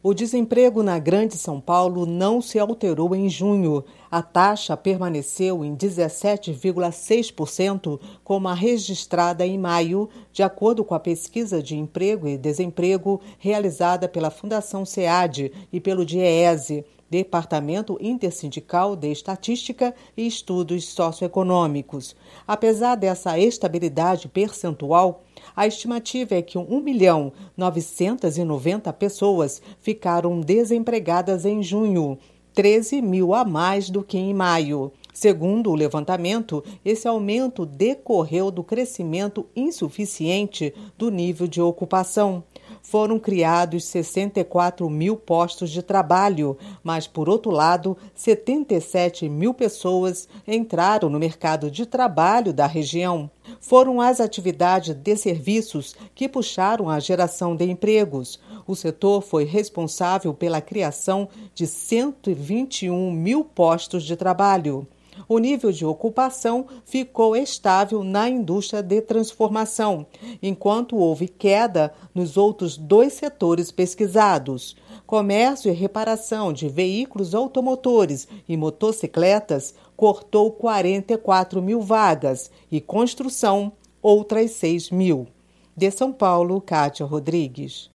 O desemprego na Grande São Paulo não se alterou em junho. A taxa permaneceu em 17,6%, como a registrada em maio, de acordo com a pesquisa de emprego e desemprego realizada pela Fundação SEAD e pelo DIEESE, Departamento Intersindical de Estatística e Estudos Socioeconômicos. Apesar dessa estabilidade percentual, a estimativa é que 1.990.000 pessoas ficaram desempregadas em junho, 13 mil a mais do que em maio. Segundo o levantamento, esse aumento decorreu do crescimento insuficiente do nível de ocupação. Foram criados 64 mil postos de trabalho, mas, por outro lado, 77 mil pessoas entraram no mercado de trabalho da região. Foram as atividades de serviços que puxaram a geração de empregos. O setor foi responsável pela criação de 121 mil postos de trabalho. O nível de ocupação ficou estável na indústria de transformação, enquanto houve queda nos outros dois setores pesquisados. Comércio e reparação de veículos automotores e motocicletas cortou 44 mil vagas e construção, outras 6 mil. De São Paulo, Kátia Rodrigues.